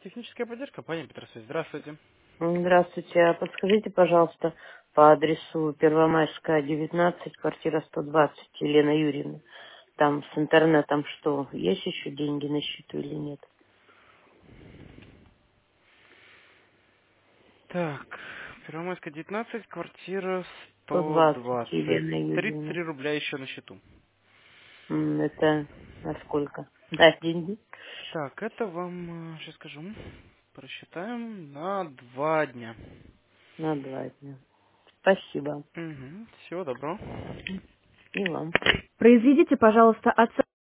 Техническая поддержка, пани Петросвязь. Здравствуйте. Здравствуйте. А подскажите, пожалуйста, по адресу Первомайская, 19, квартира 120, Елена Юрьевна. Там с интернетом что, есть еще деньги на счету или нет? Так, Первомайская, 19, квартира 120, 120. Елена Юрьевна. 33 рубля еще на счету. Это на сколько? Да, деньги? Так, это вам, сейчас скажу, просчитаем на 2 дня. На 2 дня. Спасибо. Угу, всего доброго. И вам. Произведите, пожалуйста, оценку.